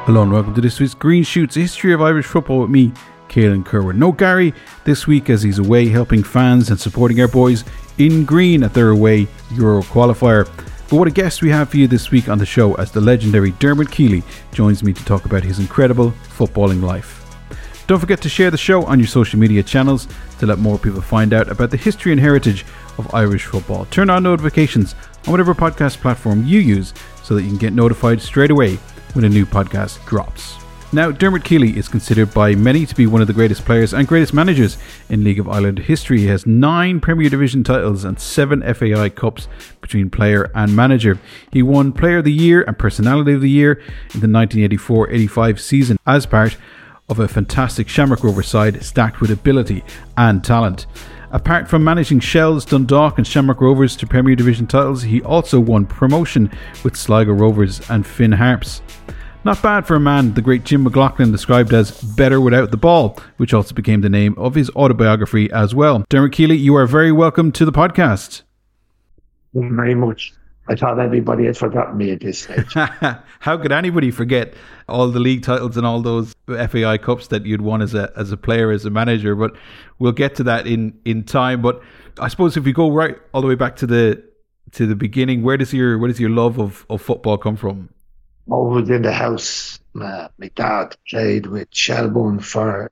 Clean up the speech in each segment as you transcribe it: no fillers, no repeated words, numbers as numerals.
Hello and welcome to this week's Green Shoots, a history of Irish football with me, Caelan Kerwin. No Gary this week as he's away helping fans and supporting our boys in green at their away Euro qualifier. But what a guest we have for you this week on the show, as the legendary Dermot Keely joins me to talk about his incredible footballing life. Don't forget to share the show on your social media channels to let more people find out about the history and heritage of Irish football. Turn on notifications on whatever podcast platform you use so that you can get notified straight away when a new podcast drops. Now, Dermot Keely is considered by many to be one of the greatest players and greatest managers in League of Ireland history. He has 9 Premier Division titles and 7 FAI Cups between player and manager. He won Player of the Year and Personality of the Year in the 1984-85 season as part of a fantastic Shamrock Rovers side stacked with ability and talent. Apart from managing Shells, Dundalk and Shamrock Rovers to Premier Division titles, he also won promotion with Sligo Rovers and Finn Harps. Not bad for a man the great Jim McLaughlin described as better without the ball, which also became the name of his autobiography as well. Dermot Keely, you are very welcome to the podcast. Thank you very much. I thought everybody had forgotten me at this stage. How could anybody forget all the league titles and all those FAI Cups that you'd won as a player, as a manager? But we'll get to that in time. But I suppose if we go right all the way back to the beginning, where does your love of football come from? Over in the house, my dad played with Shelbourne for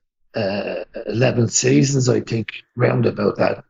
11 seasons, I think, round about that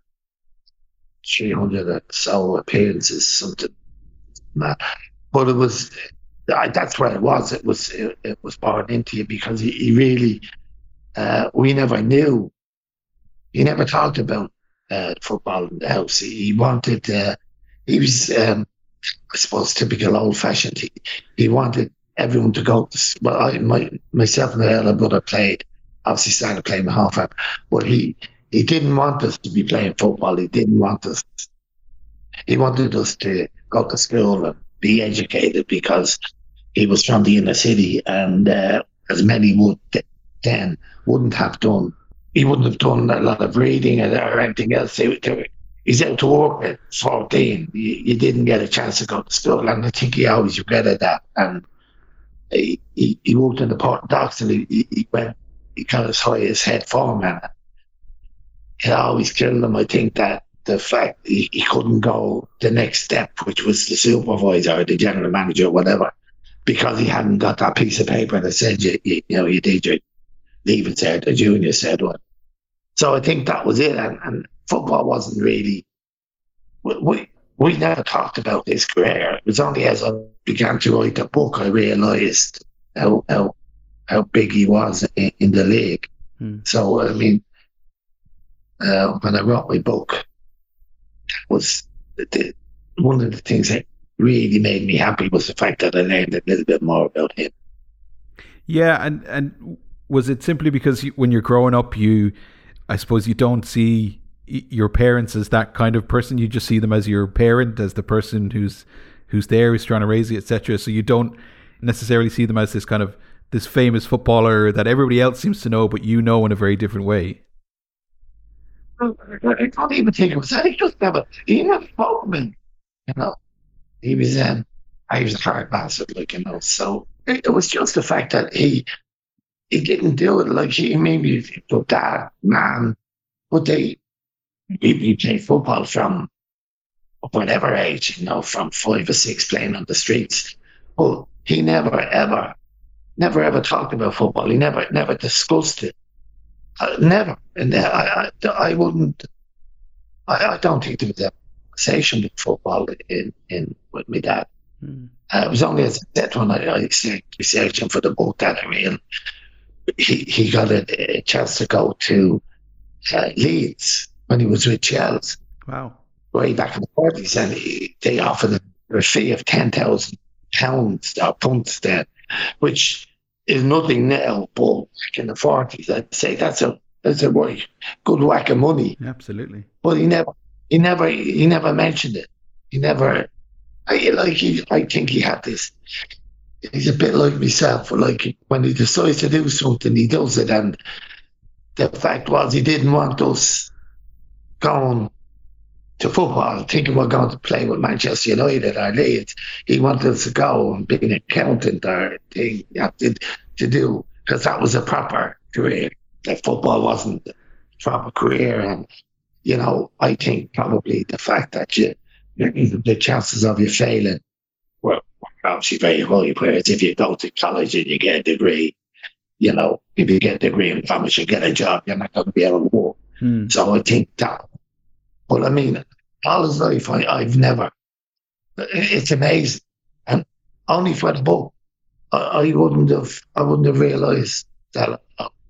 300 or so appearances, something. But it was, that's where it was. It was born into you because he really, we never knew. He never talked about football in the house. He wanted, he was, I suppose, typical old-fashioned. He wanted everyone to go. Myself and the elder brother played. Obviously, started playing with half-back, but he didn't want us to be playing football. He didn't want us. He wanted us to go to school and be educated because he was from the inner city, and as many would then wouldn't have done. He wouldn't have done a lot of reading or anything else. He's out to work at 14. You didn't get a chance to go to school, and I think he always regretted that. And he worked in the port and docks, and he got as high as head foreman. It always killed him, I think, that the fact he couldn't go the next step, which was the supervisor or the general manager or whatever, because he hadn't got that piece of paper that said you did your leaving cert, the junior said one. So I think that was it, and football wasn't really. We never talked about his career. It was only as I began to write the book I realised how big he was in the league. So I mean, when I wrote my book, was one of the things that really made me happy was the fact that I learned a little bit more about him. Yeah, and was it simply because when you're growing up, I suppose you don't see your parents as that kind of person. You just see them as your parent, as the person who's there, who's trying to raise you, etc. So you don't necessarily see them as this famous footballer that everybody else seems to know, but you know in a very different way. I don't even think it was that. He never spoke to me, He was a hard bastard, so it was just the fact that he didn't do it like he maybe your dad, man, but he played football from whatever age, from 5 or 6 playing on the streets. But he never ever talked about football. He never discussed it. Never. And I wouldn't. I don't think there was a conversation with football with my dad. It was only as I said when I started researching for the book that he got a chance to go to Leeds when he was with Chelsea. Wow. Way back in the 40s, and they offered him a fee of £10,000 or punts then, which is nothing now, but back in the 40s, I'd say that's a good whack of money. Absolutely. But he never mentioned it. He never. I think he had this. He's a bit like myself. Like when he decides to do something, he does it. And the fact was, he didn't want us going to football, thinking we're going to play with Manchester United or Leeds. He wanted us to go and be an accountant or thing to do, because that was a proper career. That football wasn't a proper career. And, I think probably the fact that the chances of you failing were obviously very high. Whereas if you go to college and you get a degree, if you get a degree and promise you get a job, you're not going to be able to work. So I think that. But I mean, all his life, I've never. It's amazing, and only for the book, I wouldn't have realised that.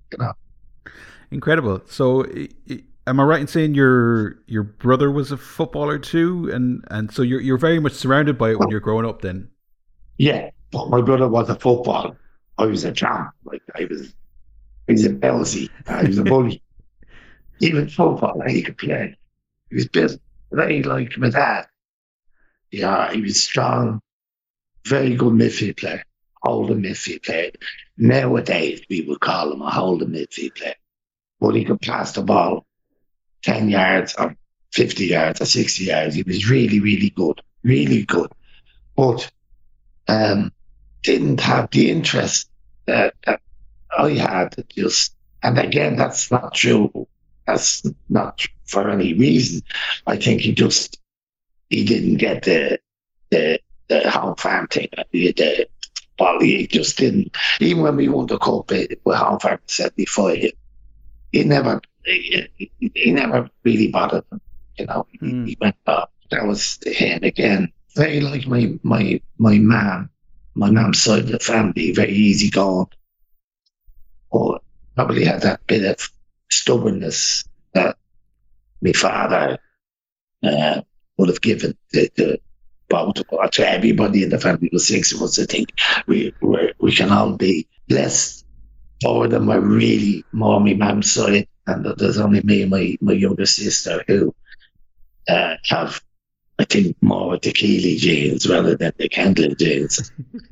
Incredible. So, am I right in saying your brother was a footballer too, and so you're very much surrounded by it when you're growing up? Then, yeah. But my brother was a footballer. I was a tramp. Like I was a belsy. I was a bully. Even football, he could play. He was built very like my dad. Yeah, he was strong, very good midfield player, holding midfield player. Nowadays, we would call him a holding midfield player. But he could pass the ball 10 yards or 50 yards or 60 yards. He was really, really good, really good. But didn't have the interest that I had. And again, that's not true. That's not for any reason. I think he didn't get the home farm thing. He just didn't. Even when we won the cup with home farm in '75, he never really bothered him. He went up. That was him again. Very like my mum. My mum's side of the family, very easygoing. But probably had that bit of stubbornness that my father would have given to everybody in the family. Was 6 of us. I think we can all be blessed. 4 of them are really more my mum's side, and there's only me and my younger sister who have, I think, more of the Keeley genes rather than the Kendall genes.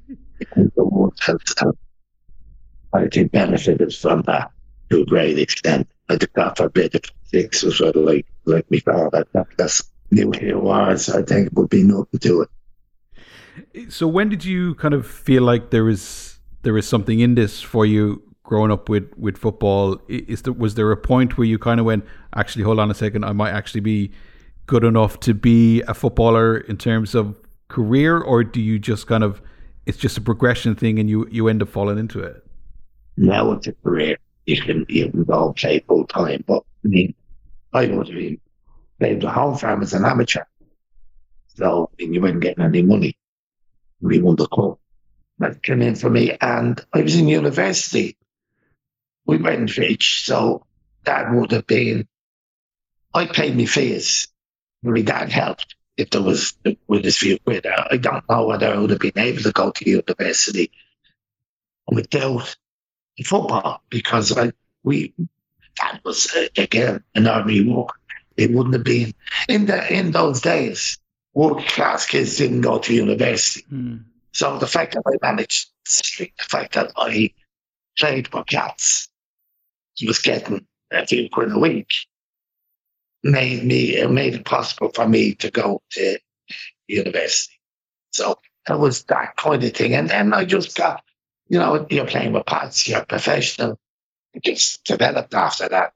I think benefited from that to a great extent. I think God forbid if 6 was sort of like me father. That's nuclear wars. I think would be nothing to it. So when did you kind of feel like there is something in this for you growing up with football? Was there a point where you kind of went, actually, hold on a second, I might actually be good enough to be a footballer in terms of career, or do you just kind of, it's just a progression thing and you end up falling into it? Now it's a career. You can go play full time, but I mean, I would have played the home farm as an amateur, so you weren't getting any money. We won the cup. That came in for me, and I was in university. We weren't rich, so that would have been. I paid my fees. My dad helped if there was with his few quid. I don't know whether I would have been able to go to university without football, because that was again an army work. It wouldn't have been in those days. Working class kids didn't go to university, so the fact that I managed, the fact that I played for cats, was getting a few quid a week, made it possible for me to go to university. So that was that kind of thing, and then I just got. You're playing with pads, you're professional. It just developed after that.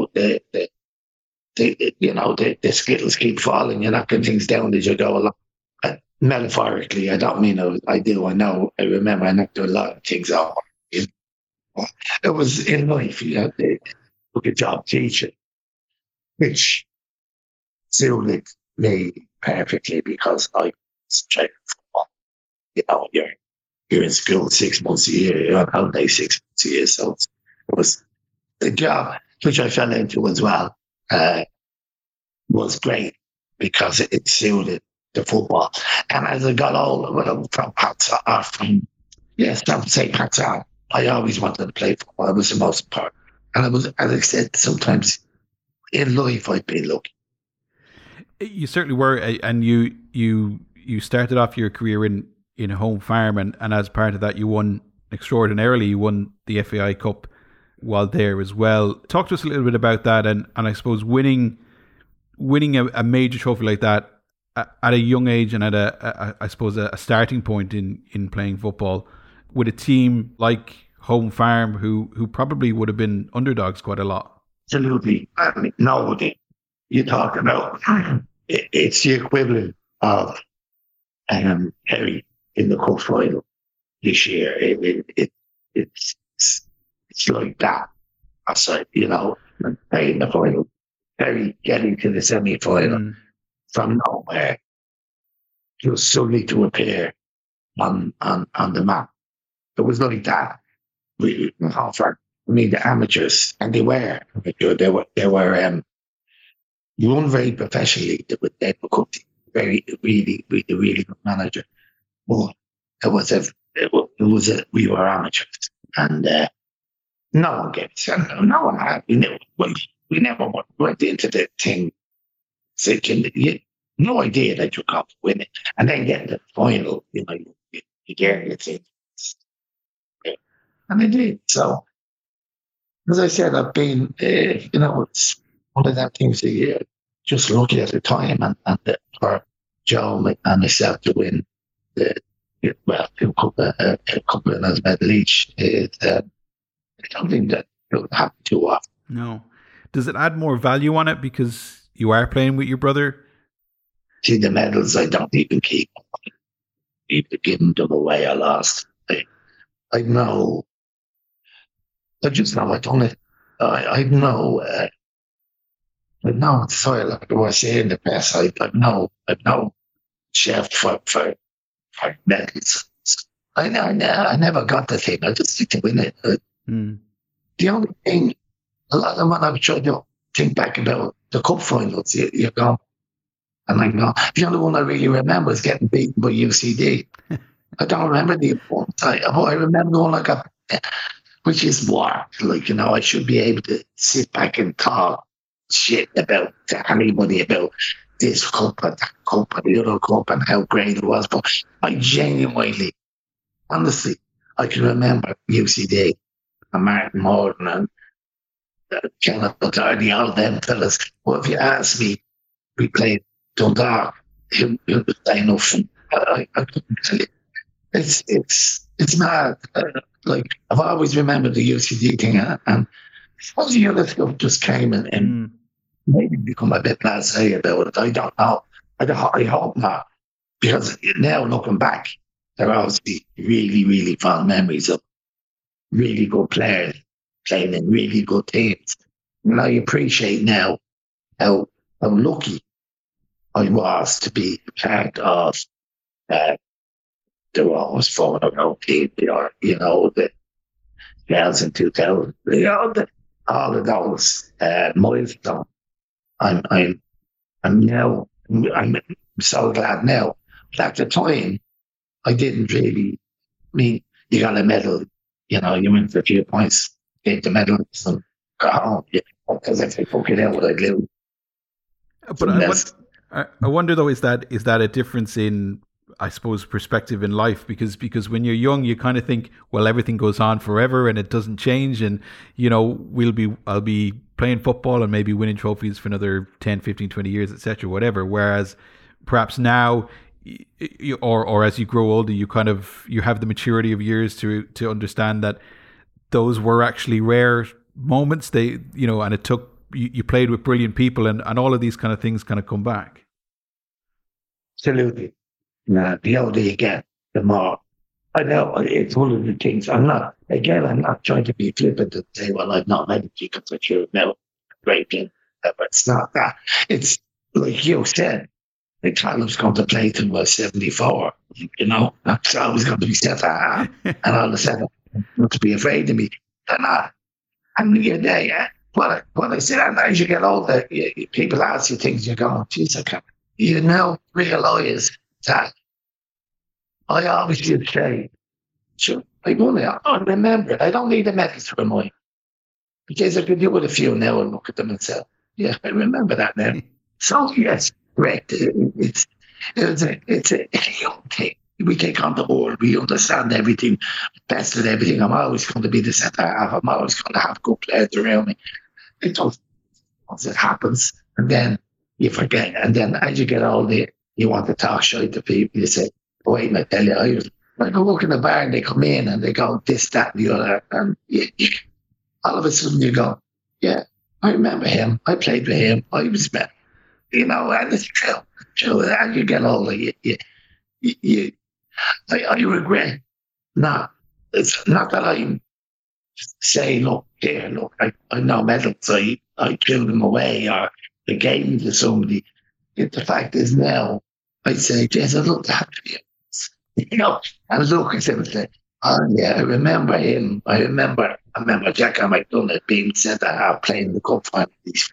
The skittles keep falling. You're knocking things down as you go along. Metaphorically, I don't mean I do. I know. I remember I knocked a lot of things off. It was in life. They took a job teaching, which suited me perfectly because I was playing football. You're in school 6 months a year, you're on holiday 6 months a year. So it was the job, which I fell into as well, was great because it suited the football. And as I got older, from St. Pat's, I always wanted to play football. It was the most important. And I was, as I said, sometimes in life I've been lucky. You certainly were, and you started off your career in a home farm, and as part of that you won extraordinarily. You won the FAI Cup while there as well. Talk to us a little bit about that, and I suppose winning winning a major trophy like that at a young age and at I suppose a starting point in playing football with a team like Home Farm who probably would have been underdogs quite a lot. Absolutely. I mean, no, you talk about it's the equivalent of Kerry in the cup final this year. It's like that. I said, playing the final, Kerry getting to the semi-final from nowhere, just suddenly to appear on the map. It was like that. The amateurs, and they were run very professionally with Ed McCutcheon, really good manager. But we were amateurs, and no one gets it. No one had. We never went into the thing thinking no idea that you got to win it, and then get to the final. You get it, and I did. So, as I said, I've been, it's one of them things that you just lucky at the time, and for Joe and myself to win a couple of those medals each. It's something that don't happen too often. No. Does it add more value on it because you are playing with your brother? See, the medals I don't even keep. Either giving them away or lost. I know. I just know I done it. I know. Sorry, like I was saying in the past, I've no chef for medals. I never got the thing. I just stick to win it. The only thing, a lot of when I've tried to think back about the cup finals, you're gone. And I know the only one I really remember is getting beaten by UCD. I don't remember the one. I remember the one I got, which is what, I should be able to sit back and talk shit about to anybody about this cup and that cup and the other cup and how great it was. But I genuinely, honestly, I can remember UCD and Martin Morton and Kenneth Buttardi, all of them fellas. Well, if you ask me, we played Dundalk, who was playing up. I couldn't tell you. It's mad. I've always remembered the UCD thing, and all the other stuff just came and maybe become a bit blasé about it. I don't know. I hope not, because now looking back, there are obviously really, really fond memories of really good players playing in really good teams. And I appreciate now how lucky I was to be part of there were always forming a own team, the 2000, all of those milestones. I'm so glad now. But at the time, I didn't really. I mean, you got a medal. You win for a few points, get the medal, and go home. Because if they fuck it out, I'd lose. But I wonder though, is that a difference in, I suppose, perspective in life? Because when you're young, you kind of think, well, everything goes on forever and it doesn't change, and I'll be playing football and maybe winning trophies for another 10, 15, 20 years, etc., whatever. Whereas perhaps now, or as you grow older, you have the maturity of years to understand that those were actually rare moments. And it took, you played with brilliant people, and all of these kind of things kind of come back. Absolutely. The older you get, the more. I know it's one of the things. I'm not trying to be flippant and say, well, I've not made it because I should have known great game. But it's not that. It's like you said, the Callum's going to play till we're 74. That's always going to be set at. And all of a sudden, not to be afraid of me. They're not. And you're there, yeah. What I said, and as you get older, people ask you things, you're going, geez, I can't. You now realize that I always used to say, sure, I remember it. I don't need a medal for mine. Because I could do with a few now and look at them and say, yeah, I remember that now. So, yes, correct. It's a young thing. We take on the world. We understand everything, best at everything. I'm always going to be the centre half. I'm always going to have good players around me. It happens. And then you forget. And then as you get older, you want to talk shit to people. You say, wait, I tell you, I go walk in the bar and they come in and they go this, that, and the other. And all of a sudden you go, yeah, I remember him. I played with him. I was met. And it's true. True. As you get older, I regret not. It's not that I say, look, I know medals. I threw them away or I gave them to somebody. The fact is now, I say, Jess, I'd love to have you. And look at him and say, oh yeah, I remember him. I remember Jack McDonald being centre half playing the cup final.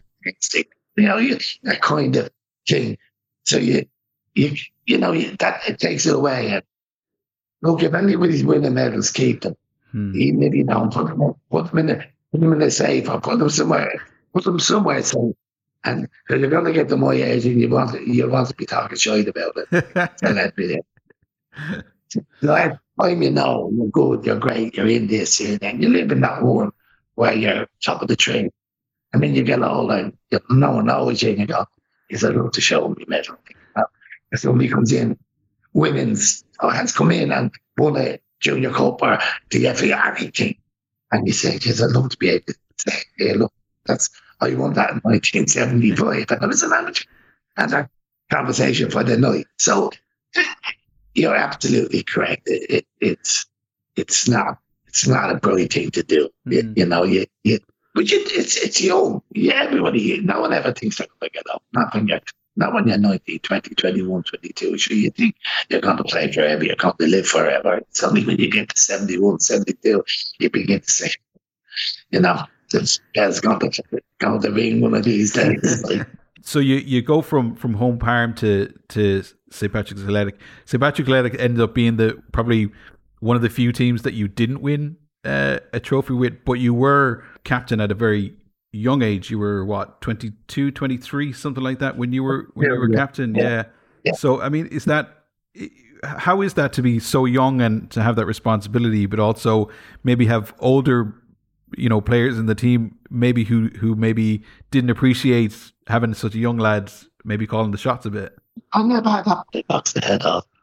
That kind of thing. So that it takes it away. And look, if anybody's winning medals, keep them. Even if you don't, put them in the safe or put them somewhere safe. And because you're going to get to my age and you want to be talking shit about it. So let me there. Last time you're good, you're great, you're in this, and then you live in that world where you're top of the tree. And then you get older and no one knows you and you go, is I love to show me medal. If somebody comes in, women's has come in and won a junior cup or the FA anything. And you say, yes, I'd love to be able to say, hey, look, I won that in 1975 and I was an amateur. And a conversation for the night. So you're absolutely correct. It's not a brilliant thing to do. But it's young. Everybody, no one ever thinks they're going to get up. Not when you're 19, 20, 21, 22. Sure, you think you're going to play forever, you're going to live forever. It's only when you get to 71, 72, you begin to say, there's going to be one of these days. So you go from home farm to St. Patrick's Athletic. St. Patrick's Athletic ended up being probably one of the few teams that you didn't win a trophy with, but you were captain at a very young age. You were what, 22, 23, something like that when you were captain. Yeah. So I mean, how is that to be so young and to have that responsibility, but also maybe have older players in the team maybe who maybe didn't appreciate having such a young lad maybe calling the shots a bit? I never had that big box the head off.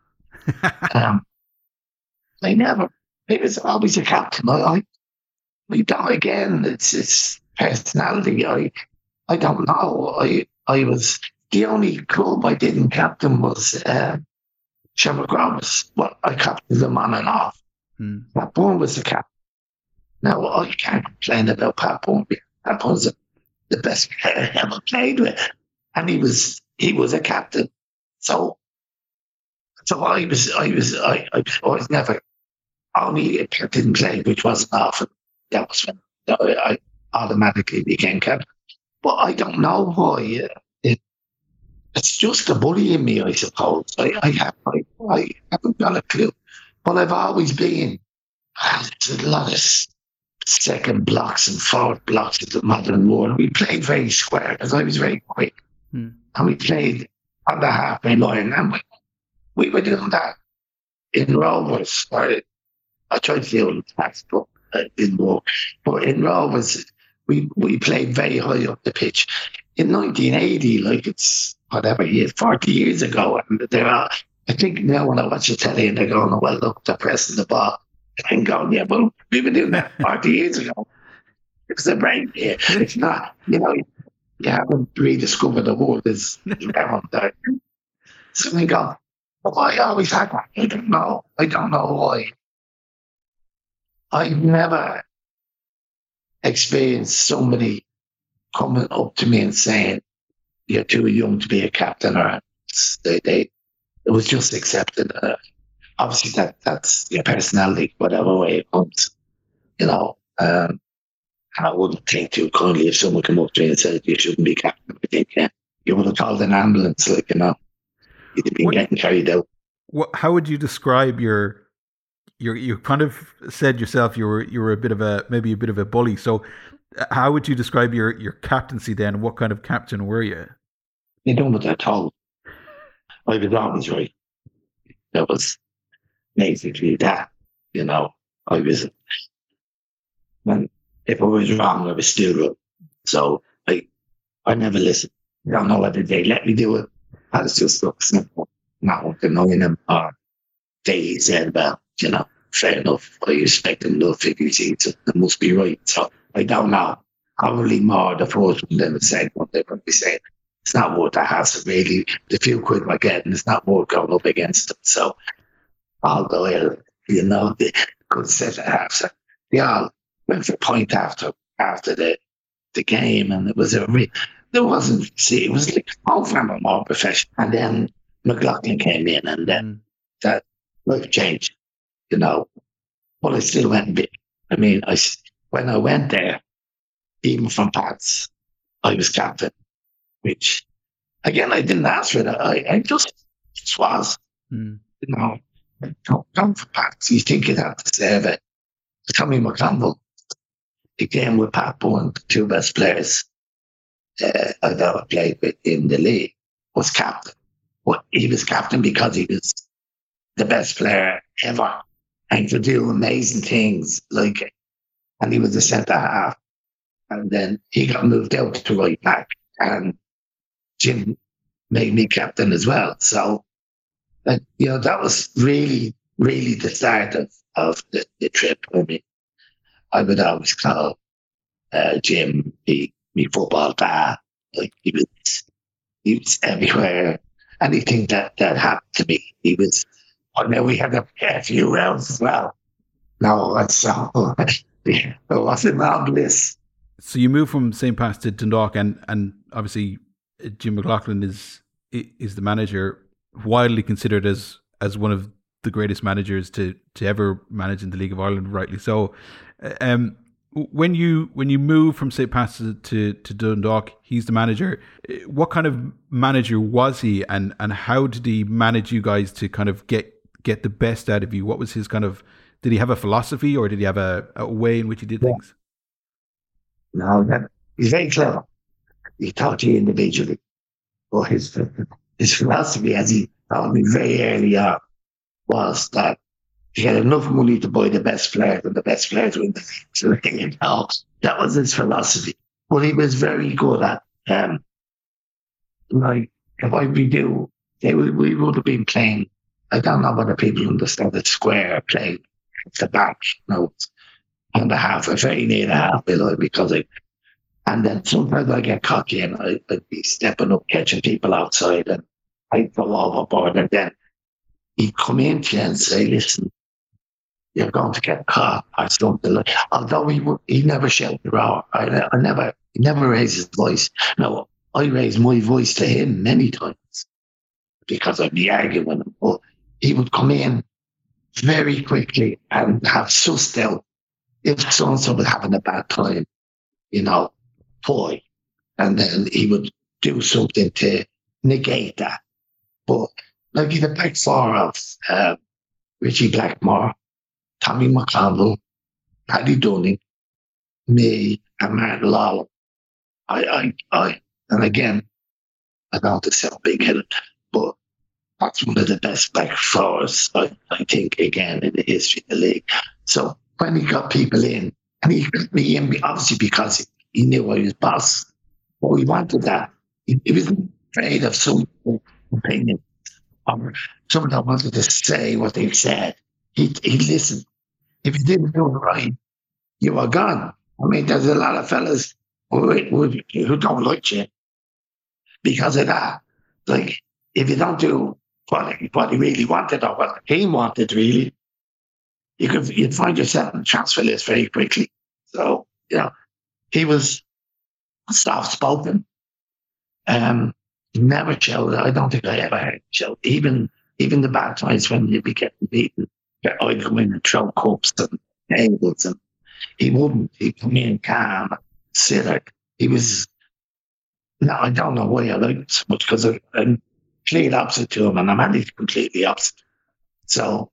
He was always a captain. We don't, again, it's personality. I don't know. I was, the only club I didn't captain was Shamrock Rovers. Well, I captained them on and off. Pat Bourne was the captain. Now, I can't complain about Pat Bourne. Pat Bourne's the best player I ever played with. And he was a captain. So I was never, only if I didn't play, which wasn't often. That was when I automatically became captain. But I don't know why. It's just a bully in me, I suppose. I haven't got a clue. But I've always been, there's a lot of second blocks and fourth blocks of the modern world. We played very square because I was very quick. And we played on the halfway line. And we were doing that in Rovers. I tried to do it fast, but it didn't work. But in Rovers, we played very high up the pitch. In 1980, like it's whatever year, 40 years ago, and I think now when I watch the telly and they're going, well, look, they're pressing the ball. And going, yeah, well, we were doing that 40 years ago. It's a break here. It's not, you haven't rediscovered the world is around there. So we go, well, I always had that. I don't know why. I've never experienced somebody coming up to me and saying, you're too young to be a captain, or it was just accepted. Obviously, that's your personality, whatever way it comes, and I wouldn't think too kindly if someone came up to me and said you shouldn't be captain. I think you would have called an ambulance, you'd have been getting carried out. How would you describe your? You kind of said yourself you were a bit of a bully. So, how would you describe your captaincy then? What kind of captain were you? You don't know what I told. I was always right. That was basically that, I was, and if I was wrong, I was still right. So I never listened. I don't know whether they let me do it. I was just not denying him, or they said, well, fair enough. I expect them to figure it out. It must be right. So I don't know. Probably more the first one than the second one. They're going to be saying it's not worth the hassle, really. The few quid we're getting, it's not worth going up against them. So although, they could set it half. They all went for a point after the game, and it was there wasn't, it was like all from a more professional. And then McLaughlin came in, and then that life changed, But I still went big. I mean, when I went there, even from Pats, I was captain, which, again, I didn't ask for that. I just was, Come for Pats. You think you'd have to serve it. Tommy McConville, he came with Pat Bowen, the two best players I've ever played with in the league, was captain. But he was captain because he was the best player ever and could do amazing things, and he was a centre half. And then he got moved out to right back, and Jim made me captain as well. So, that was really, really the start of the trip. I mean, I would always call Jim me football dad. He was everywhere. Anything that happened to me, he was. And then we had a few rounds as well. No, that's it wasn't on bliss. So you moved from St. Pat's to Dundalk, and obviously Jim McLaughlin is the manager, widely considered as one of the greatest managers to ever manage in the League of Ireland, rightly so. When you move from St. Pat's to Dundalk, he's the manager. What kind of manager was he, and how did he manage you guys to kind of get the best out of you? What was his kind of? Did he have a philosophy, or did he have a way in which he did things? No, he's very clever. He taught you individually. But his philosophy, as he told me very early on, was that he had enough money to buy the best players, and the best players win the league. So that was his philosophy. But he was very good at, if I redo, we would have been playing. I don't know whether people understand that square playing the back, on the half, very near the half below, and then sometimes I get cocky and I'd be stepping up, catching people outside, and I'd go overboard, and then he'd come in to you and say, listen, you're going to get caught or something. Although he never shouted out. He never raised his voice. No, I raised my voice to him many times because I'd be arguing with him. But he would come in very quickly and have sussed out if so-and-so was having a bad time, boy. And then he would do something to negate that. But he's a back four of Richie Blackmore, Tommy McConville, Paddy Dunning, me, and Martin Lawler. And again, I don't want to sound big-headed, but that's one of the best back fours, I think, again, in the history of the league. So when he got people in, and he got me in, obviously because he knew I was boss, but we wanted that. He wasn't afraid of some opinion, or someone that wanted to say what they said. He'd listen. If you didn't do it right, you were gone. I mean, there's a lot of fellas who don't like you because of that. If you don't do what he really wanted, or what he wanted, really, you'd find yourself on the transfer list very quickly. So, he was soft-spoken. Never showed. I don't think I ever heard show. Even the bad times when you'd be getting beaten, I'd come in and throw cups and tables, and he wouldn't. He'd come in calm, sit. He was. No, I don't know why I liked him so much, because I'm complete opposite to him, and I'm actually completely opposite. So,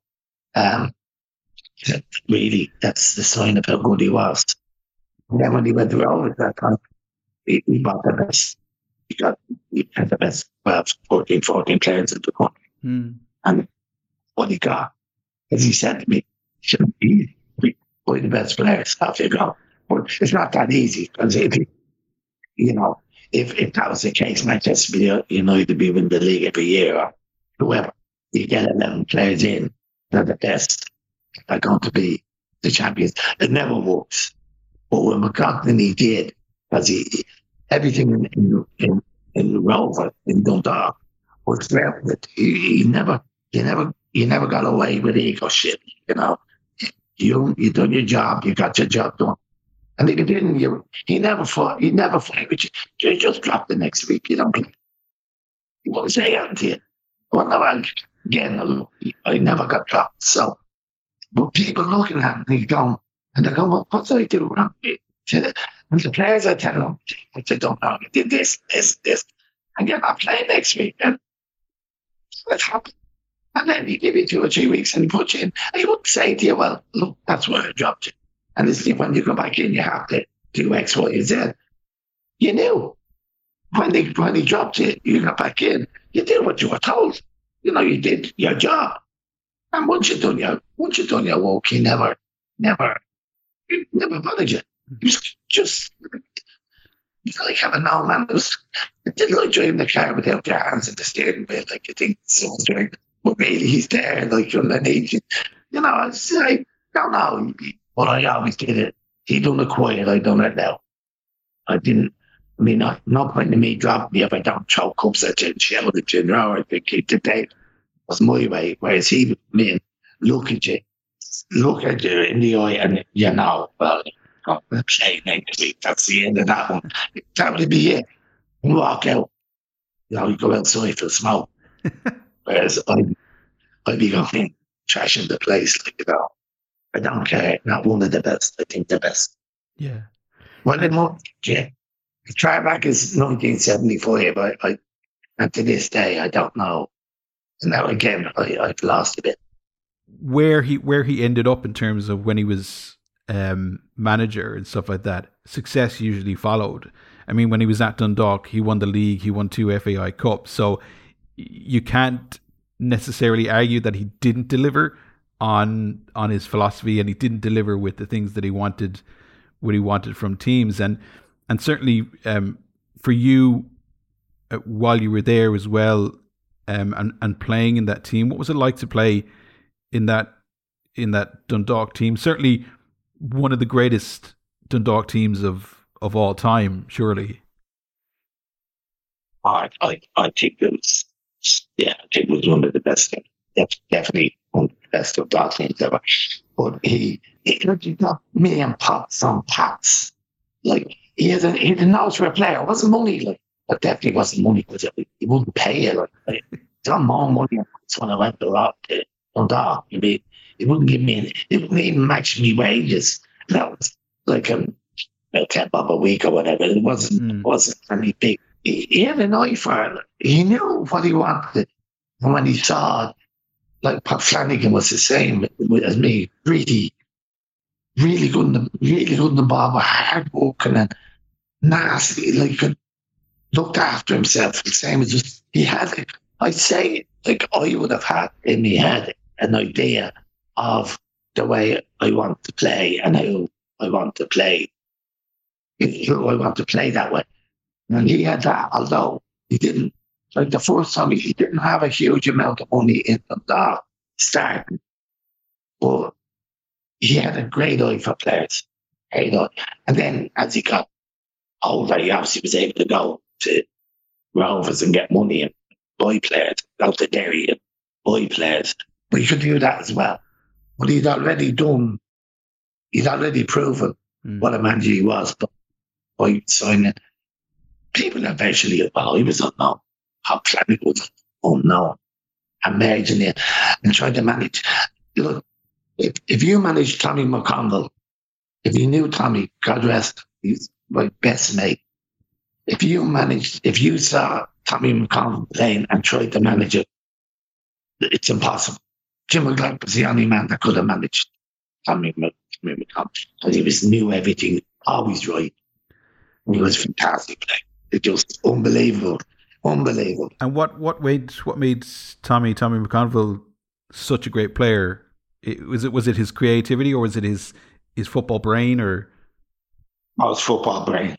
really, that's the sign of how good he was. And then when he went to Rovers that time, he bought the best. He had the best 12, 14 players in the country. And what he got, as he said to me, shouldn't be easy. Buy the best players, off you go. But it's not that easy, because if if that was the case, Manchester United would be winning the league every year, or whoever. You get 11 players in, they're the best. They're going to be the champions. It never works. But when McCartney did, because everything in Rover, in Dundalk, was grounded. He never got away with ego shit. You done your job. You got your job done. And if you didn't, he never fought. He never fought with you. You just dropped the next week. You don't. He won't say anything to you. Well, no, again, I never got dropped. So, but people looking at me going, and they're going, well, what did I do wrong? And the players are telling them, what they don't know, you did this, and you're not playing next week. And that's happened. And then he give you 2 or 3 weeks and he puts you in. And he wouldn't say to you, well, look, that's where I dropped you. And it's when you go back in, you have to do X, Y, and Z. You knew. When he dropped you, you got back in. You did what you were told. You did your job. And once you done your work, he never bothered you. He was just like having no man. It didn't like driving the car without your hands in the steering wheel, like you think someone's driving. But really, he's there, like underneath you. I don't know. But I always did it. He done it quiet. I done it now. I didn't. I mean, no point in me dropping me if I don't throw cups at you and shout at you. I think keep the date. Was my way. Whereas he would mean look at you in the eye, and well, got the play next week. That's the end of that one. That would be it. And walk out. You go outside for smoke. Whereas I'd be going trashing the place, I don't care. Not one of the best. I think the best. Yeah. Well, the try back is 1975. And to this day, I don't know. And now again, I've lost a bit. Where he ended up in terms of when he was manager and stuff like that, success usually followed. I mean, when he was at Dundalk, he won the league. He won 2 FAI Cups. So you can't necessarily argue that he didn't deliver on his philosophy, and he didn't deliver with the things that he wanted from teams, and certainly for you while you were there as well, and playing in that team, what was it like to play in that Dundalk team? Certainly one of the greatest Dundalk teams of all time, surely. I think it was, it was one of the best. Definitely one of the best Dundalk teams ever. But he got me and Pops on Pats. Like he had a nose for a player. It wasn't money, but definitely wasn't money because he wouldn't pay you. He got more money when I went to Dundalk. He wouldn't give me. He wouldn't even match me wages. That was like about $10 a week or whatever. It wasn't any big. He had an eye for it. He knew what he wanted, and when he saw it, like Pat Flanagan was the same as me. Really good in the ball, but hard working and nasty. Looked after himself. The same as just he had. I'd say I would have had in my head an idea of the way I want to play and how I want to play. I want to play that way. And he had that, although he didn't. Like the first time, he didn't have a huge amount of money in the starting, but he had a great eye for players. And then as he got older, he obviously was able to go to Rovers and get money and buy players, go to Derry and buy players. But he could do that as well. But he'd already proven what a manager he was by signing. People eventually, well, he was unknown. How Flanagan was unknown. Imagine it. And trying to manage. Look, if you managed Tommy McConville, if you knew Tommy, God rest, he's my best mate. If you saw Tommy McConville playing and tried to manage it, it's impossible. Jim McGlynn was the only man that could have managed Tommy McConville because he knew everything, always right. He was fantastic playing. It just unbelievable. And what made Tommy McConville such a great player? Was it his creativity, or was it his football brain, or? Oh, his football brain.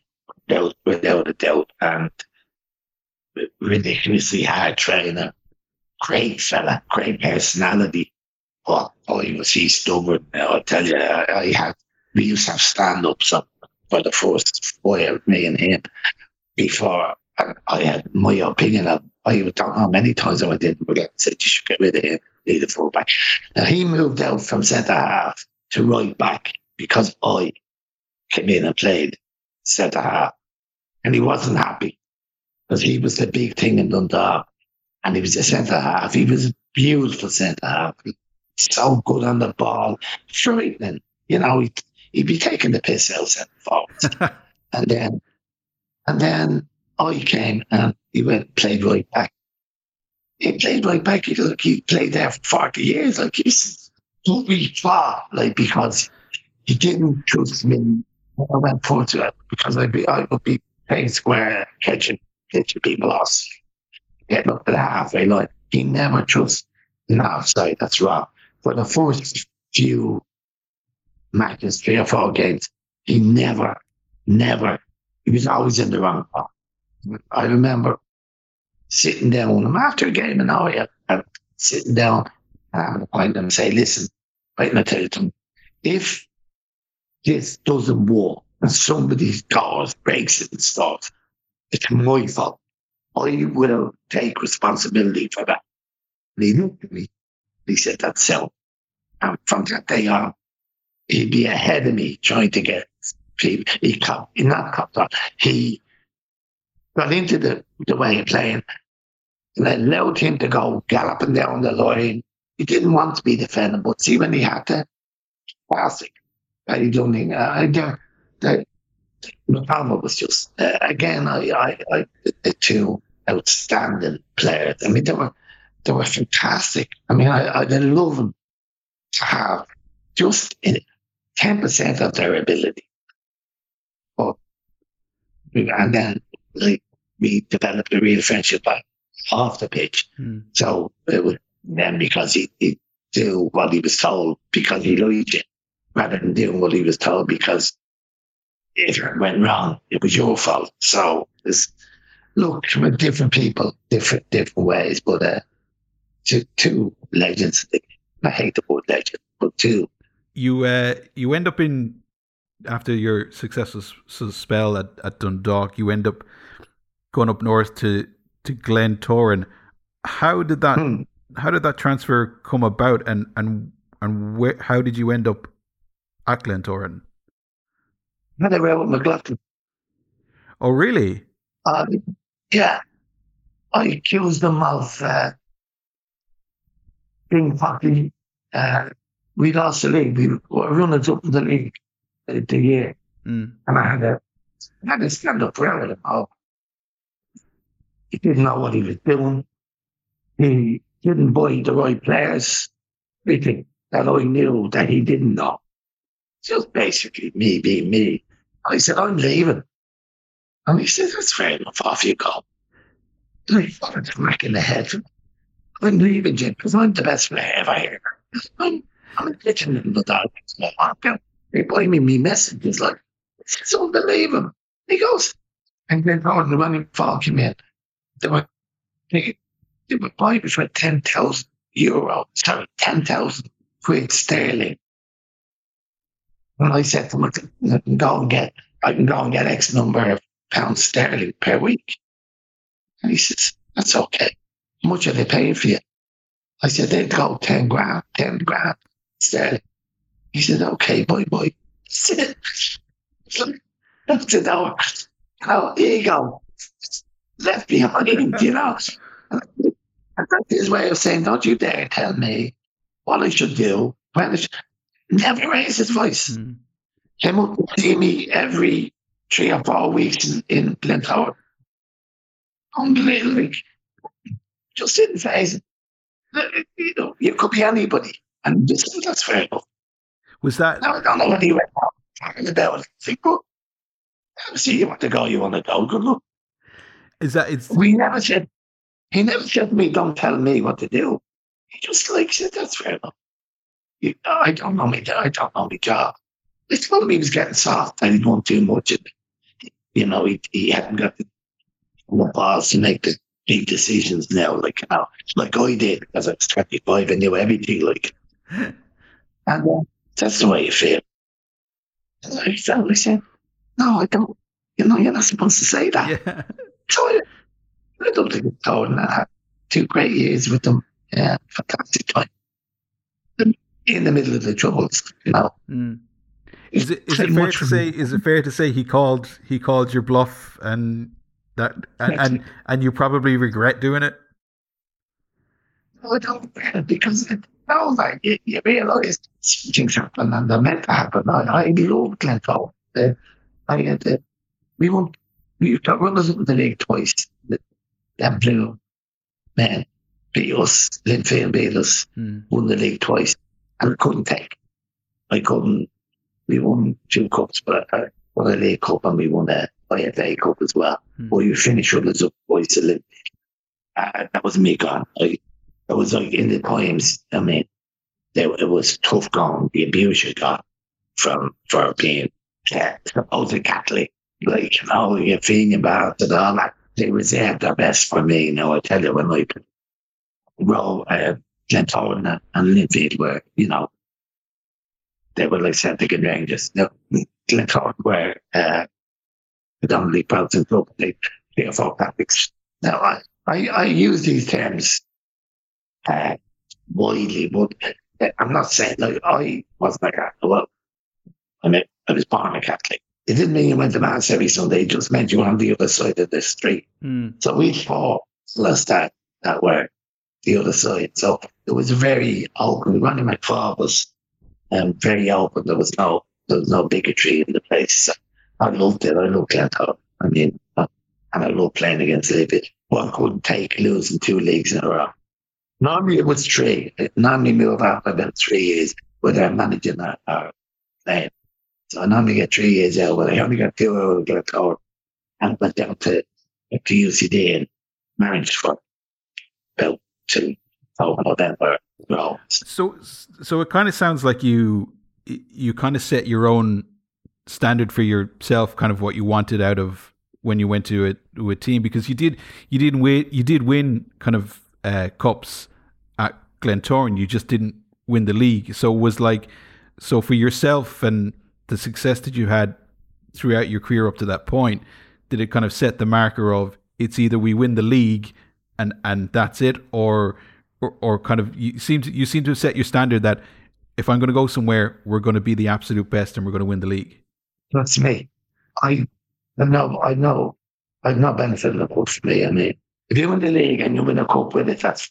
without a doubt, and ridiculously hard trainer. Great fella, great personality. But boy, was he stubborn. I'll tell you, we used to have stand-ups up for the first while, me and him, before I had my opinion of. I don't know how many times I did, but I said you should get rid of him, need a fullback. Now he moved out from centre half to right back because I came in and played centre half, and he wasn't happy because he was the big thing in Dundalk, and he was a centre half. He was a beautiful centre half, so good on the ball, frightening. You know, he'd be taking the piss out centre forwards, and then I came and he played right back. He played right back because he played there for 40 years. Like he's really far, like because he didn't trust me. I went forward to it because I would be playing square, catching people off, getting up to the halfway line. He never trusts the half side. That's wrong. For the first few matches, 3 or 4 games, he never, he was always in the wrong spot. I remember sitting down after a game and I'm sitting down and I'm going to say, listen, right now, tell you something. If this doesn't work and somebody breaks it and starts, it's my fault. I will take responsibility for that. And he looked at me. He said, that's so. And from that day on, he'd be ahead of me trying to get people. He got into the way of playing and allowed him to go galloping down the line. He didn't want to be defending, but see when he had to, classic. He done the McConnell was just again. The 2 outstanding players. I mean, they were fantastic. I mean, I'd love them to have just 10% of their ability, and then we developed a real friendship off the pitch. So it was then because he do what he was told because he liked it, rather than doing what he was told because if it went wrong, it was your fault. So look, different people, different ways, but two legends. I hate the word legend, but two. You end up in, after your successful spell at Dundalk, you end up going up north to Glentoran. How did that transfer come about, and how did you end up at Glentoran? I had a with McLaughlin. Oh, really? Yeah. I accused them of being fucking. We lost the league. We were runners up in the league the year, and I had to stand up for him. Oh, he didn't know what he was doing. He didn't buy the right players. Everything that I knew that he didn't know. Just basically me being me. I said, I'm leaving. And he said, that's fair enough, off you go. And I thought it smack in the head. I'm leaving, Jim, because I'm the best player ever here. I'm a kitchen in the dog. They buy me messages like, it's unbelievable. He goes, and then when the running fall came in, they were buying us with €10,000, 10,000 quid sterling. And I said to him, I can go and get X number of pounds sterling per week. And he says, that's okay. How much are they paying for you? I said, they'd go 10 grand sterling. He said, okay, bye. That's it over. Oh, here you go. Left behind, you know. And that's his way of saying, don't you dare tell me what I should do. Never raised his voice. Came up to see me every 3 or 4 weeks in Glentoran. Unbelievable. Just didn't face it. You know, you could be anybody. And that's fair enough. Was that? Now, I don't know what he went on talking about. I think, well, see, you want to go, good luck. He never said to me, don't tell me what to do. He just said, that's fair enough. I don't know my job. They told me he was getting soft and he didn't want too much. he hadn't got the balls to make the big decisions now, like I did, because I was 25 and knew everything, and that's the way you feel. And I said, no, I don't. You're not supposed to say that. Yeah. So I don't think it's told, and I had 2 great years with them. Yeah, fantastic time. In the middle of the troubles, Mm. Is it fair to say? Is it fair to say he called your bluff, and that and you probably regret doing it? No, I don't regret it, because you realise things happen and they're meant to happen. I love Glentoe. We got runners up in the league twice. Them blue men beat us. Linfield beat us. Won the league twice, and I couldn't. We won 2 cups, but I won a League Cup and we won a IFA Cup as well. But you finish runners up twice to Linfield. That was me gone. It was like in the times. I mean, it was tough going. The abuse you got for being supposed Catholic, you're feeling embarrassed and all that. They reserved their best for me. I tell you, when I Glentoran and Linfield were, they were like Celtic and Rangers. Glentoran were predominantly Protestant club. They are for Catholics. Now, I use these terms widely, but I'm not saying I wasn't a Catholic. Well, I was born a Catholic. It didn't mean you went to Mass every Sunday. It just meant you were on the other side of the street. So we fought that were the other side. So it was very open. Ronnie McFaul was very open. There was no bigotry in the place. I loved it. I loved Glentoe. And I loved playing against Liverpool. One couldn't take losing 2 leagues in a row. Normally it was 3. Normally move out about 3 years without managing our playing. So I normally get 3 years out, but I only got 2 out of Glentoe, and went down to UCD and managed for about 2 November. So it kind of sounds like you kind of set your own standard for yourself, kind of what you wanted out of when you went to a team, because you did win kind of cups at Glentoran. You just didn't win the league. So it was so for yourself and the success that you had throughout your career up to that point, did it kind of set the marker of it's either we win the league and that's it, or kind of you seem to have set your standard that if I'm going to go somewhere, we're going to be the absolute best and we're going to win the league? That's me. I know I've not benefited a cup for me. I mean, if you win the league and you win a cup with it, that's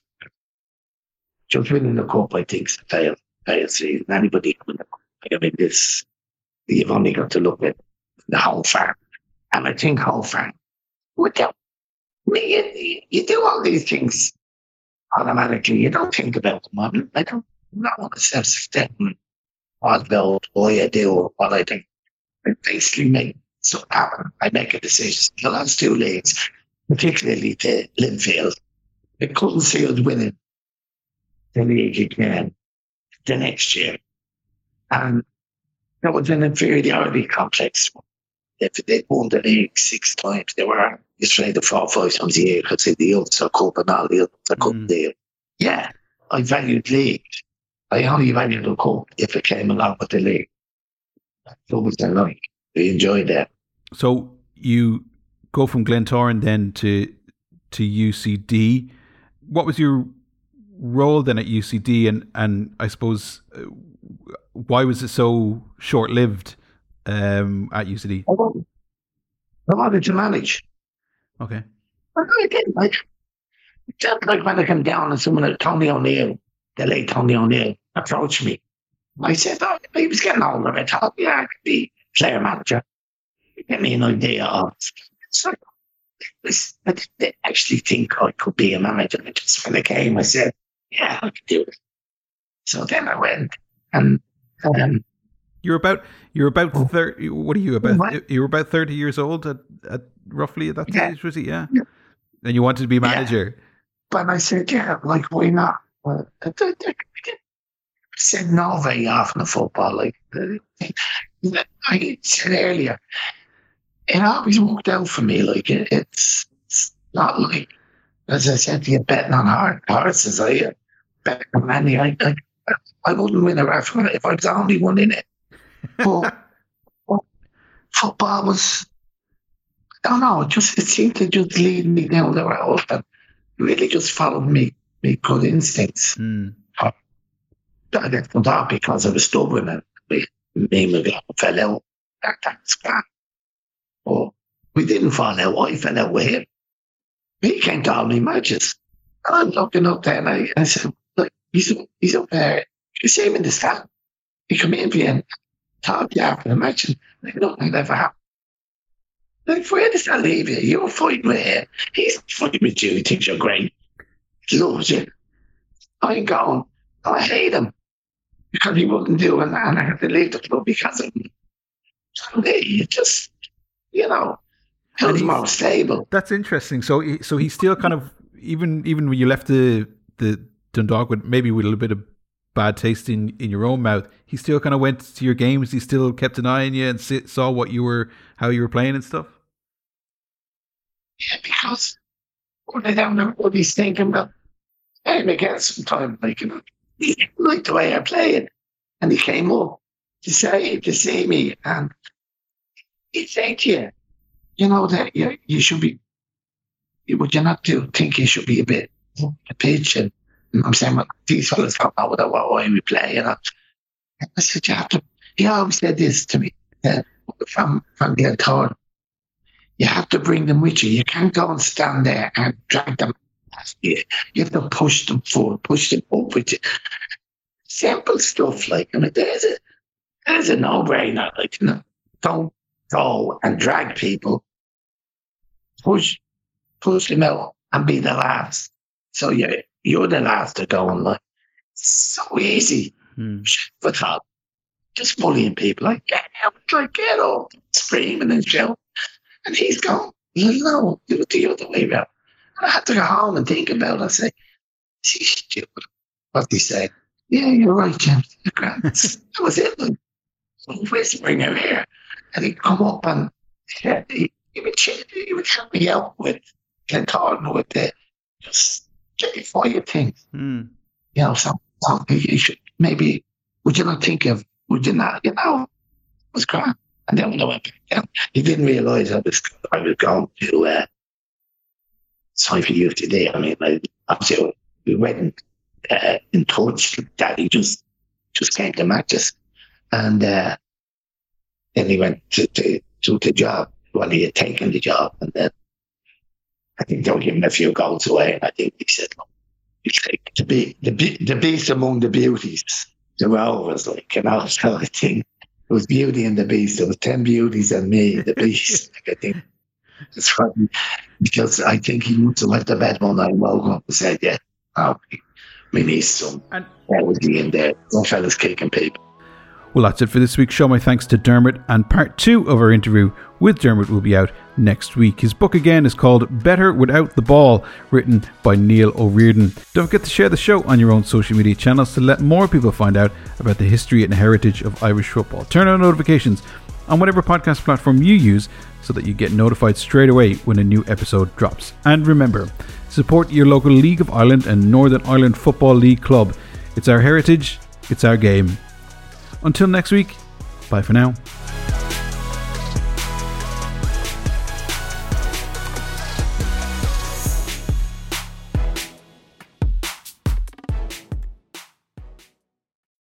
just winning the cup. I think is a fail season. Anybody can win the cup. I mean, you've only got to look at the whole farm. And I think whole farm, without me, you do all these things automatically. You don't think about them. I don't want to self-sustaining about what I do or what I think. I basically make something happen. I make a decision. The last 2 leagues, particularly to Linfield, I couldn't see us winning the league again the next year. And that was an inferiority complex. If they won the league 6 times, they were played the 4 or 5 times a year because the Ulster Cup and all the Ulster Cup deal. Yeah, I valued league. I only valued the cup if it came along with the league. That's always I like. We enjoyed that. So you go from Glentoran then to UCD. What was your role then at UCD, and I suppose why was it so short-lived at UCD? I wanted to manage. Okay. I didn't just like when I came down and someone like Tony O'Neill, the late Tony O'Neill, approached me. I said, he was getting older. I thought, I could be player manager. Give me an idea of. So I didn't actually think I could be a manager. Just when I came, I said, I could do it. So then I went, and you're about 30. What are you about? You were about 30 years old at roughly at that stage, was it? Yeah. And you wanted to be manager. Yeah. But I said, why not? Well, I said no very often in football. Like I said earlier, it always worked out for me. Like it's not like, as I said to you, betting on horses. I bet on any. I wouldn't win a raffle if I was the only one in it. But football was, I don't know, it seemed to just lead me down the road and really just followed me good instincts. I got from that because I was stubborn and me and my girl fell out. That's bad. But we didn't fall out. I fell out with him. He came to all my matches. And I'm looking up there and I said, look, he's up there. You see him in the stand. He come in and talk to you after the match and nothing ever happened. Like, where does that leave you? You're fighting with him. He's fighting with you. He thinks you're great. He loves you. I'm going, I hate him because he wouldn't do it and I had to leave the club because of him. So you just, it was more stable. That's interesting. So he still kind of, even when you left the Dundalk with maybe with a little bit of bad taste in your own mouth, he still kind of went to your games. He still kept an eye on you and saw how you were playing and stuff. Yeah, because when I don't know what he's thinking about, I'm against sometimes, he didn't like the way I played, and he came up to see me, and he'd say to you, that you should be. Would you not think you should be a bit a pitch? And I'm saying, well, these fellas don't know what way we play. And I said, you have to. He always said this to me from the third. You have to bring them with you. You can't go and stand there and drag them. You have to push them forward, push them up with you. Simple stuff there's a no-brainer. Don't go and drag people. Push them out and be the last. So you're the last to go and so easy. But just bullying people, get up, screaming and shouting. And he's going, no, do it the other way around. I had to go home and think about it. I say, she's stupid. What he say? Yeah, you're right, James. That was it. Whispering out here. And he'd come up and he would help me out with Glentoran with the just fire things. So you should maybe, would you not, it was crap. And then when I went back down, he didn't realise I was going to Cypher Youth today. I mean, obviously we went in touch that he just came to matches. And then he went to the job. Well, he had taken the job. And then I think they were giving a few goals away. And I think he said, look, to be the beast among the beauties. The Rovers, so I think it was Beauty and the Beast. There was 10 beauties and me, the Beast. I think it's funny because I think he must have left the bed one night and woke up and said, we need some. And that was the end there. Some fellas kicking people. Well, that's it for this week's show. My thanks to Dermot, and part 2 of our interview with Dermot will be out next week. His book again is called Better Without the Ball, written by Neil O'Riordan. Don't forget to share the show on your own social media channels to let more people find out about the history and heritage of Irish football. Turn on notifications on whatever podcast platform you use so that you get notified straight away when a new episode drops. And remember, support your local League of Ireland and Northern Ireland Football League club. It's our heritage, it's our game. Until next week, bye for now.